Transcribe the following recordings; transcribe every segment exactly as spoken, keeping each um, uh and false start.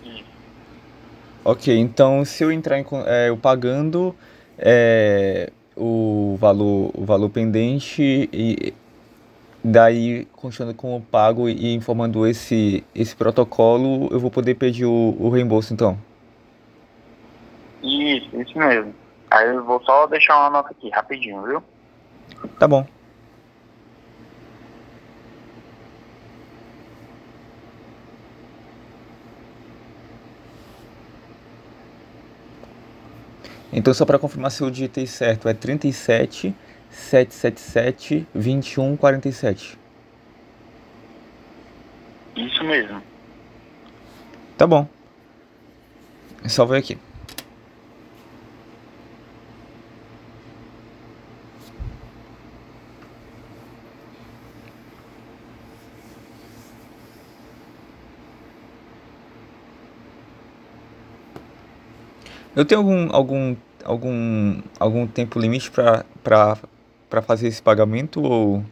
Isso. Ok, então se eu entrar em, con- é, eu pagando é, o valor, o valor pendente e daí continuando com o pago e informando esse, esse protocolo, eu vou poder pedir o, o reembolso então. Isso, isso mesmo. Aí eu vou só deixar uma nota aqui, rapidinho, viu? Tá bom. Então só para confirmar se eu digitei certo, é trinta e sete, setecentos e setenta e sete, vinte e um, quarenta e sete. Isso mesmo. Tá bom. É só ver aqui. Eu tenho algum algum algum algum tempo limite para para para fazer esse pagamento ou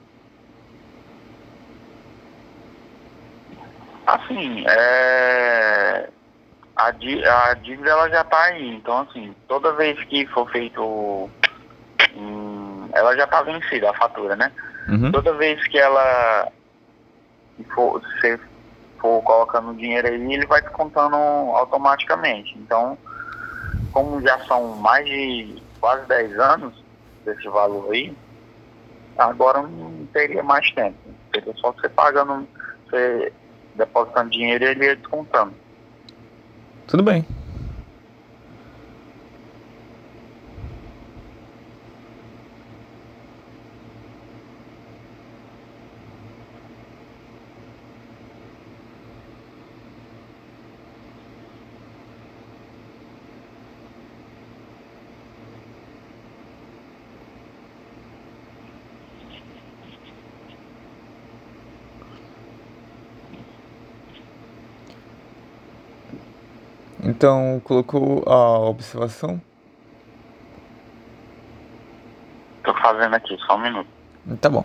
Assim, é... a, dí- a dívida ela já tá aí. Então, assim, toda vez que for feito. hum, ela já tá vencida, a fatura, né? Uhum. Toda vez que ela for, você for colocando dinheiro aí, ele vai descontando automaticamente. Então, como já são mais de quase dez anos desse valor aí, agora não teria mais tempo. Seria só você pagando, você depositando dinheiro e ele ia descontando. Tudo bem. Então colocou a observação? Tô fazendo aqui, só um minuto. Tá bom.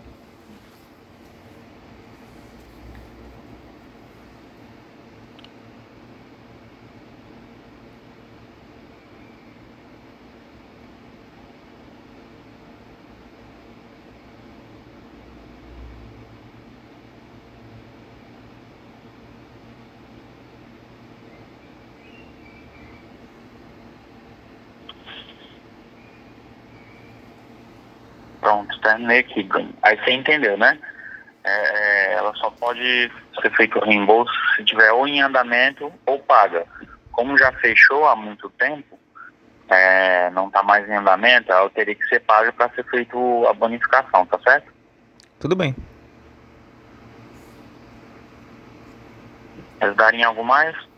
Pronto, terminei aqui, Bruno. Aí você entendeu, né? É, é, ela só pode ser feito o reembolso se tiver ou em andamento ou paga. Como já fechou há muito tempo, é, não está mais em andamento, ela teria que ser paga para ser feito a bonificação, tá certo? Tudo bem. Eles darem algo mais?